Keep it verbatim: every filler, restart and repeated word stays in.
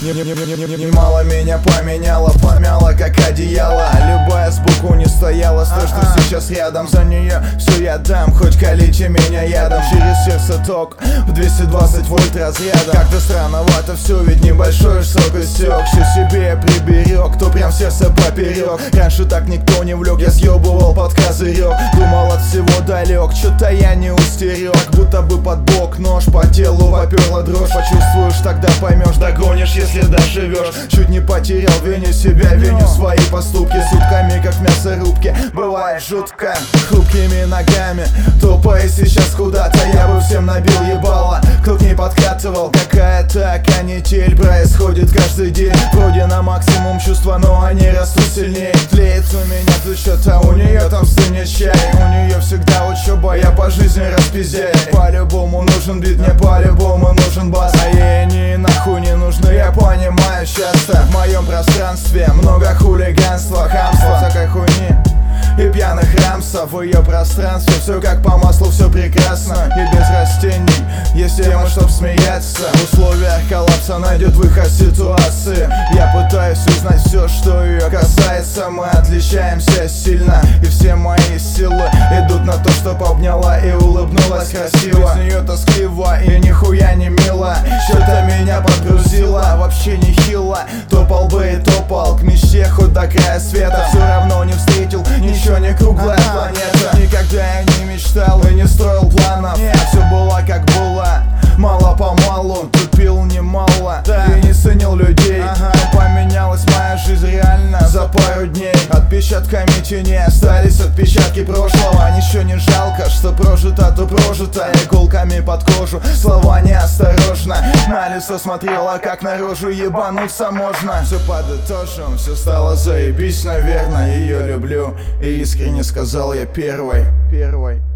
Немало меня поменяла, помяла как одеяло. Любая сбоку не стояла, стой, что сейчас рядом. За нее все я дам, хоть калечи меня ядом. Через сердце ток в двести двадцать вольт разряда. Как-то странновато все, ведь небольшой срок истек. Все себе я приберег, кто прям сердце поперек. Раньше так никто не влек, я съебывал под козырек. Думал от всего далек, что-то я не устерег. Как будто бы под бок нож, по телу поперла дрожь. Почувствуешь, тогда поймешь, догонишь, если доживешь. Чуть не потерял, виню себя, виню свои поступки. Сутками, как в мясорубке, бывает жутко. Хрупкими ногами, тупая сейчас куда-то. Я бы всем набил ебало, кто к ней подкатывал. Какая-то канитель происходит каждый день. Вроде на максимум чувства, но они растут сильнее. Тлеет у меня тут что-то, у нее там стынет чай. У нее всегда учеба, я по жизни распиздяй. По-любому нужен бит, мне по-любому нужен бас. А ей они нахуй не нужны, я понимаю часто. В моем пространстве много хулиганства, хамства, всякой хуйни и пьяных рамсов. В ее пространстве все как по маслу, все прекрасно и без растений. Есть тема, чтоб смеяться. В условиях коллапса найдет выход ситуации. Я пытаюсь узнать все, что ее касается. Мы отличаемся сильно, и все мои силы идут на то, чтоб обняла и улыбнулась красиво. Без нее тоскливо и нихуя не мило. Что-то меня подгрузило, вообще не хило. Топал бы и топал к мечте хоть до края света. Все равно не встретил, ничего не круглая планета. Никогда я не мечтал и не строил планов. Все было как было, мало-помалу. Тупил немало, да. И не ценил людей, ага. Но поменялась моя жизнь реально за пару дней. Отпечатками теней остались отпечатки прошлого. Ничего не жалко, что прожито, то прожито. Иголками под кожу, слова неосторожно. На лицо смотрела, как наружу ебануться можно. Все подытожим, все стало заебись, наверное. Ее люблю, и искренне сказал я первой. Первой.